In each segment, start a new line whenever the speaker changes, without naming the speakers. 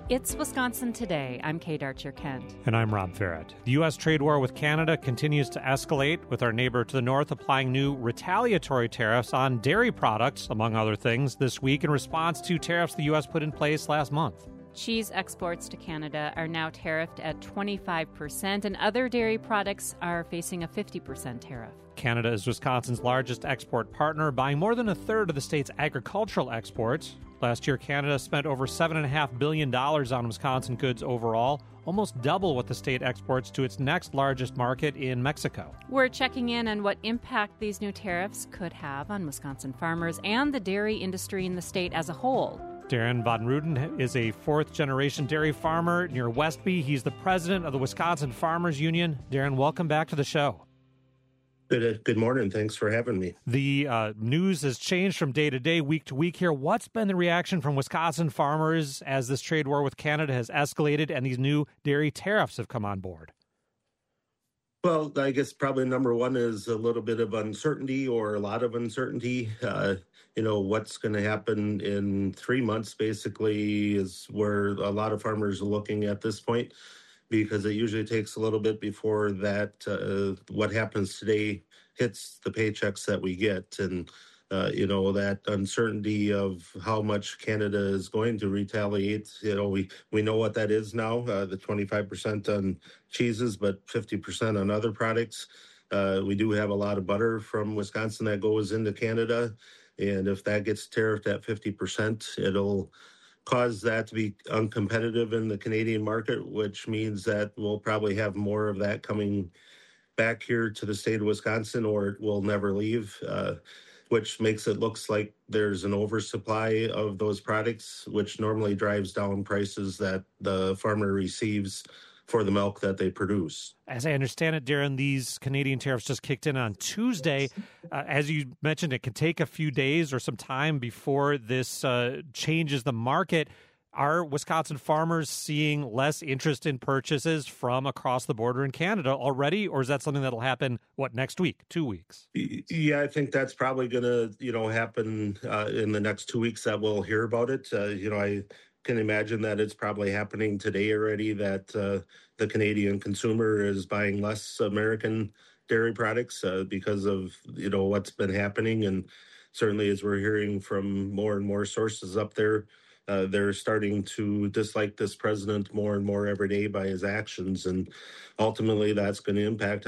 It's Wisconsin Today. I'm Kate Archer-Kent.
And I'm Rob Farrett. The U.S. trade war with Canada continues to escalate, with our neighbor to the north applying new retaliatory tariffs on dairy products, among other things, this week in response to tariffs the U.S. put in place last month.
Cheese exports to Canada are now tariffed at 25%, and other dairy products are facing a 50% tariff.
Canada is Wisconsin's largest export partner, buying more than a third of the state's agricultural exports. Last year, Canada spent over $7.5 billion on Wisconsin goods overall, almost double what the state exports to its next largest market in Mexico.
We're checking in on what impact these new tariffs could have on Wisconsin farmers and the dairy industry in the state as a whole.
Darren Von Ruden is a fourth-generation dairy farmer near Westby. He's the president of the Wisconsin Farmers Union. Darren, welcome back to the show.
Good morning. Thanks for having me.
The news has changed from day to day, week to week here. What's been the reaction from Wisconsin farmers as this trade war with Canada has escalated and these new dairy tariffs have come on board?
Well, I guess probably number one is a little bit of uncertainty, or a lot of uncertainty. What's going to happen in 3 months basically is where a lot of farmers are looking at this point, because it usually takes a little bit before that what happens today hits the paychecks that we get. And, that uncertainty of how much Canada is going to retaliate, we know what that is now, the 25% on cheeses, but 50% on other products. We do have a lot of butter from Wisconsin that goes into Canada. And if that gets tariffed at 50%, it'll cause that to be uncompetitive in the Canadian market, which means that we'll probably have more of that coming back here to the state of Wisconsin, or it will never leave, which makes it looks like there's an oversupply of those products, which normally drives down prices that the farmer receives for the milk that they produce.
As I understand it, Darren, these Canadian tariffs just kicked in on Tuesday. As you mentioned, it can take a few days or some time before this changes the market. Are Wisconsin farmers seeing less interest in purchases from across the border in Canada already, or is that something that'll happen, next week, 2 weeks?
Yeah, I think that's probably going to, happen in the next 2 weeks that we'll hear about it. I can imagine that it's probably happening today already, that the Canadian consumer is buying less American dairy products because of, what's been happening. And certainly as we're hearing from more and more sources up there, they're starting to dislike this president more and more every day by his actions. And ultimately that's going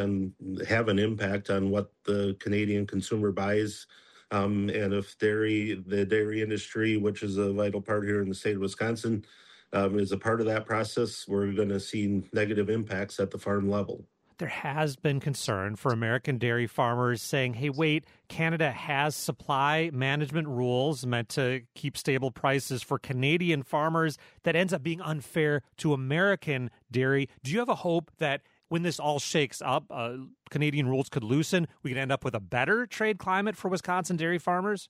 to have an impact on what the Canadian consumer buys. And if the dairy industry, which is a vital part here in the state of Wisconsin, is a part of that process, we're going to see negative impacts at the farm level.
There has been concern for American dairy farmers saying, hey, wait, Canada has supply management rules meant to keep stable prices for Canadian farmers that ends up being unfair to American dairy. Do you have a hope that when this all shakes up, Canadian rules could loosen, we could end up with a better trade climate for Wisconsin dairy farmers?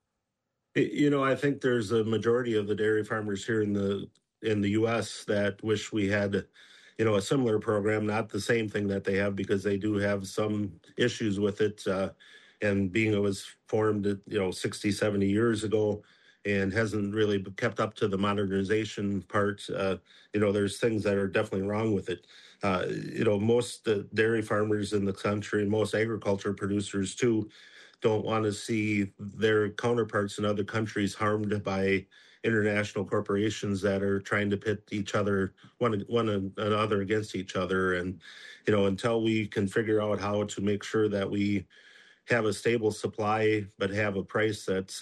I think there's a majority of the dairy farmers here in the U.S. that wish we had, a similar program, not the same thing that they have, because they do have some issues with it. And being it was formed, 60, 70 years ago, and hasn't really kept up to the modernization part. There's things that are definitely wrong with it. Most dairy farmers in the country, and most agriculture producers too, don't want to see their counterparts in other countries harmed by international corporations that are trying to pit each other, one another against each other. And, until we can figure out how to make sure that we have a stable supply, but have a price that's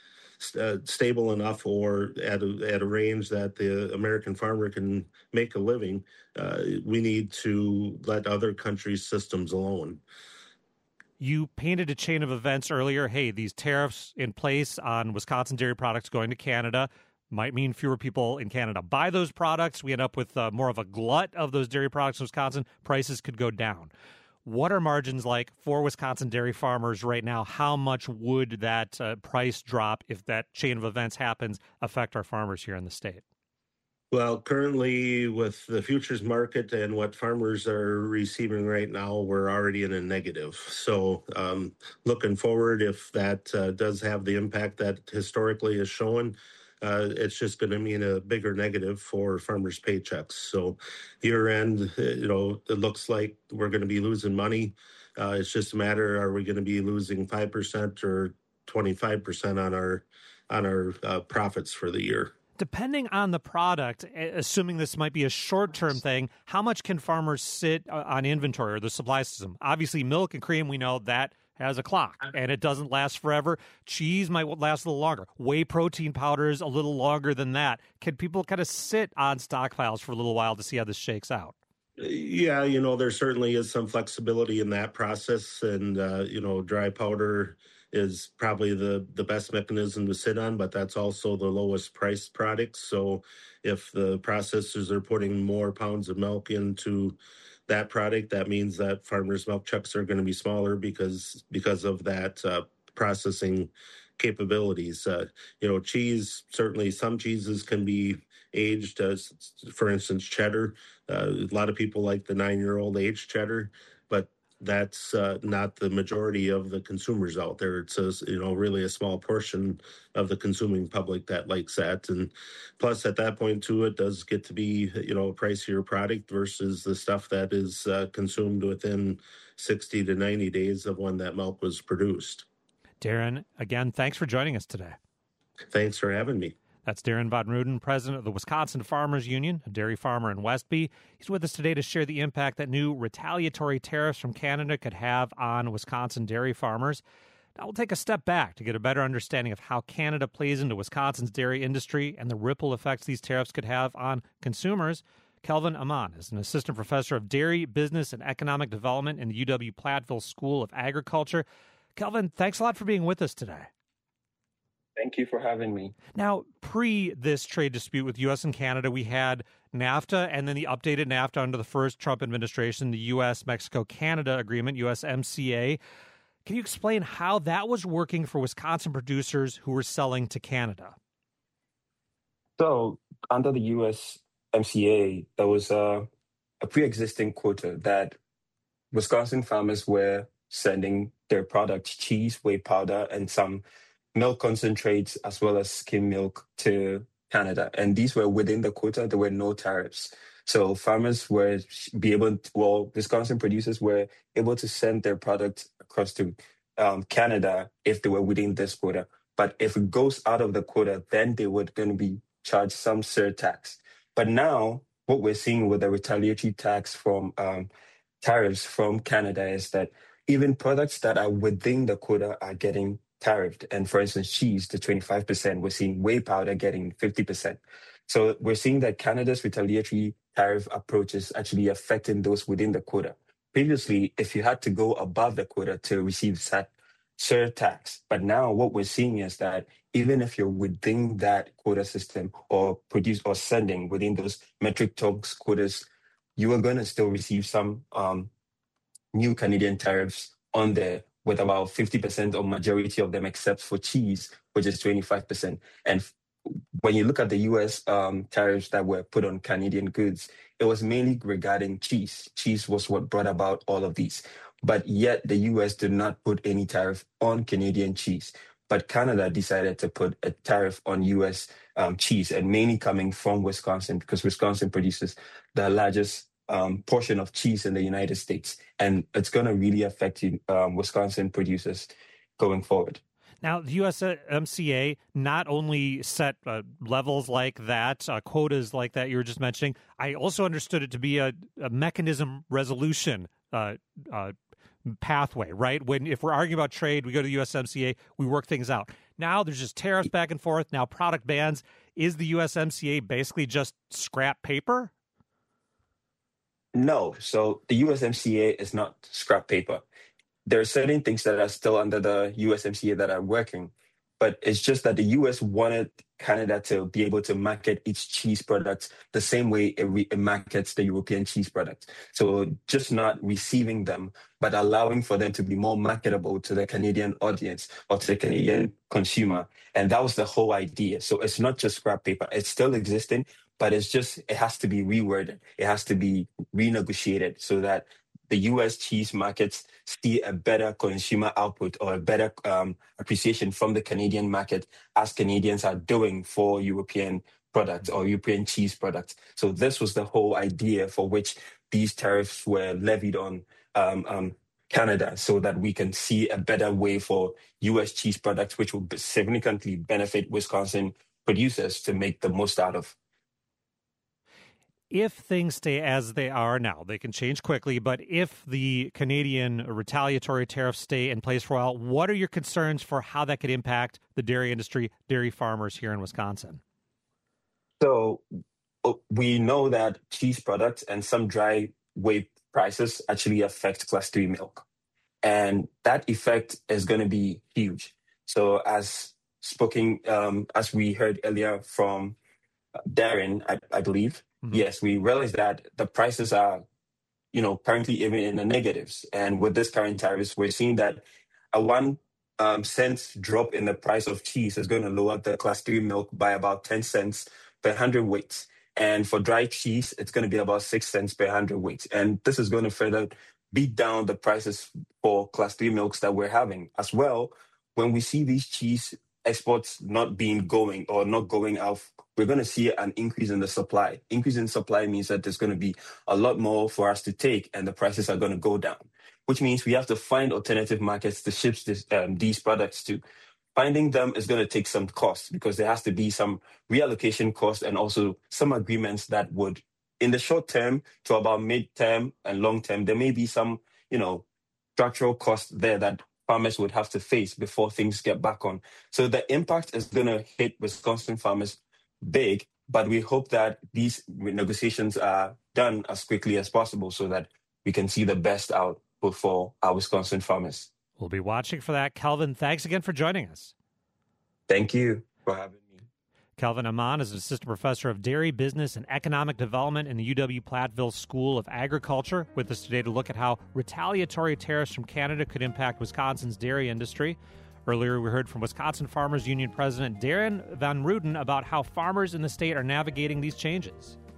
stable enough, or at a range that the American farmer can make a living, we need to let other countries' systems alone.
You painted a chain of events earlier. Hey, these tariffs in place on Wisconsin dairy products going to Canada might mean fewer people in Canada buy those products. We end up with more of a glut of those dairy products in Wisconsin. Prices could go down. What are margins like for Wisconsin dairy farmers right now? How much would that price drop, if that chain of events happens, affect our farmers here in the state?
Well, currently with the futures market and what farmers are receiving right now, we're already in a negative. So looking forward, if that does have the impact that historically is shown, it's just going to mean a bigger negative for farmers' paychecks. So year end, it looks like we're going to be losing money. It's just a matter, are we going to be losing 5% or 25% on our profits for the year?
Depending on the product, assuming this might be a short-term thing, how much can farmers sit on inventory or the supply system? Obviously, milk and cream, we know that has a clock, and it doesn't last forever. Cheese might last a little longer. Whey protein powders, a little longer than that. Can people kind of sit on stockpiles for a little while to see how this shakes out?
Yeah, there certainly is some flexibility in that process, and dry powder is probably the best mechanism to sit on, but that's also the lowest priced product. So if the processors are putting more pounds of milk into that product, that means that farmers' milk checks are going to be smaller because of that processing capabilities. Cheese, certainly some cheeses can be aged, as for instance, cheddar. A lot of people like the 9-year-old aged cheddar, but that's not the majority of the consumers out there. It's really a small portion of the consuming public that likes that. And plus, at that point too, it does get to be a pricier product versus the stuff that is consumed within 60 to 90 days of when that milk was produced.
Darren, again, thanks for joining us today.
Thanks for having me.
That's Darren Von Ruden, president of the Wisconsin Farmers Union, a dairy farmer in Westby. He's with us today to share the impact that new retaliatory tariffs from Canada could have on Wisconsin dairy farmers. Now we'll take a step back to get a better understanding of how Canada plays into Wisconsin's dairy industry and the ripple effects these tariffs could have on consumers. Kelvin Amon is an assistant professor of dairy, business, and economic development in the UW-Platteville School of Agriculture. Kelvin, thanks a lot for being with us today.
Thank you for having me.
Now, pre this trade dispute with U.S. and Canada, we had NAFTA and then the updated NAFTA under the first Trump administration, the U.S.-Mexico-Canada agreement, USMCA. Can you explain how that was working for Wisconsin producers who were selling to Canada?
So, under the USMCA, there was a pre-existing quota that Wisconsin farmers were sending their products, cheese, whey powder, and some milk concentrates as well as skim milk to Canada. And these were within the quota. There were no tariffs. So farmers Wisconsin producers were able to send their product across to Canada if they were within this quota. But if it goes out of the quota, then they were going to be charged some surtax. But now what we're seeing with the retaliatory tax from tariffs from Canada is that even products that are within the quota are getting tariffed. And for instance, cheese to 25%, we're seeing whey powder getting 50%. So we're seeing that Canada's retaliatory tariff approach is actually affecting those within the quota. Previously, if you had to go above the quota to receive surtax, but now what we're seeing is that even if you're within that quota system or produce or sending within those metric tons quotas, you are going to still receive some new Canadian tariffs on there, with about 50% or majority of them, except for cheese, which is 25%. And when you look at the U.S. Tariffs that were put on Canadian goods, it was mainly regarding cheese. Cheese was what brought about all of these. But yet the U.S. did not put any tariff on Canadian cheese. But Canada decided to put a tariff on U.S. Cheese, and mainly coming from Wisconsin, because Wisconsin produces the largest portion of cheese in the United States. And it's going to really affect Wisconsin producers going forward.
Now, the USMCA not only set levels like that, quotas like that you were just mentioning, I also understood it to be a mechanism resolution pathway, right? If we're arguing about trade, we go to the USMCA, we work things out. Now there's just tariffs back and forth, now product bans. Is the USMCA basically just scrap paper?
No. So the USMCA is not scrap paper. There are certain things that are still under the USMCA that are working, but it's just that the US wanted Canada to be able to market its cheese products the same way it markets the European cheese products. So just not receiving them, but allowing for them to be more marketable to the Canadian audience or to the Canadian consumer. And that was the whole idea. So it's not just scrap paper. It's still existing, but it has to be reworded. It has to be renegotiated so that the U.S. cheese markets see a better consumer output or a better appreciation from the Canadian market, as Canadians are doing for European products or European cheese products. So this was the whole idea for which these tariffs were levied on Canada, so that we can see a better way for U.S. cheese products, which will significantly benefit Wisconsin producers to make the most out of.
If things stay as they are now, they can change quickly, but if the Canadian retaliatory tariffs stay in place for a while, what are your concerns for how that could impact the dairy industry, dairy farmers here in Wisconsin?
So we know that cheese products and some dry whey prices actually affect Class 3 milk. And that effect is going to be huge. So as we heard earlier from Darren, I believe, yes, we realize that the prices are, currently even in the negatives. And with this current tariffs, we're seeing that a 1 cent drop in the price of cheese is going to lower the Class 3 milk by about 10 cents per 100 weights. And for dry cheese, it's going to be about 6 cents per 100 weights. And this is going to further beat down the prices for Class 3 milks that we're having. As well, when we see these cheese exports not going out, we're going to see an increase in the supply. Increase in supply means that there's going to be a lot more for us to take, and the prices are going to go down, which means we have to find alternative markets to ship these products to. Finding them is going to take some cost, because there has to be some reallocation cost and also some agreements that would, in the short term to about mid-term and long-term, there may be some, structural cost there that farmers would have to face before things get back on. So the impact is going to hit Wisconsin farmers big, but we hope that these negotiations are done as quickly as possible so that we can see the best output for our Wisconsin farmers.
We'll be watching for that. Kelvin, thanks again for joining us.
Thank you for having me.
Kelvin Amon is an assistant professor of dairy business and economic development in the UW-Platteville School of Agriculture, with us today to look at how retaliatory tariffs from Canada could impact Wisconsin's dairy industry. Earlier, we heard from Wisconsin Farmers Union President Darren Van Ruden about how farmers in the state are navigating these changes.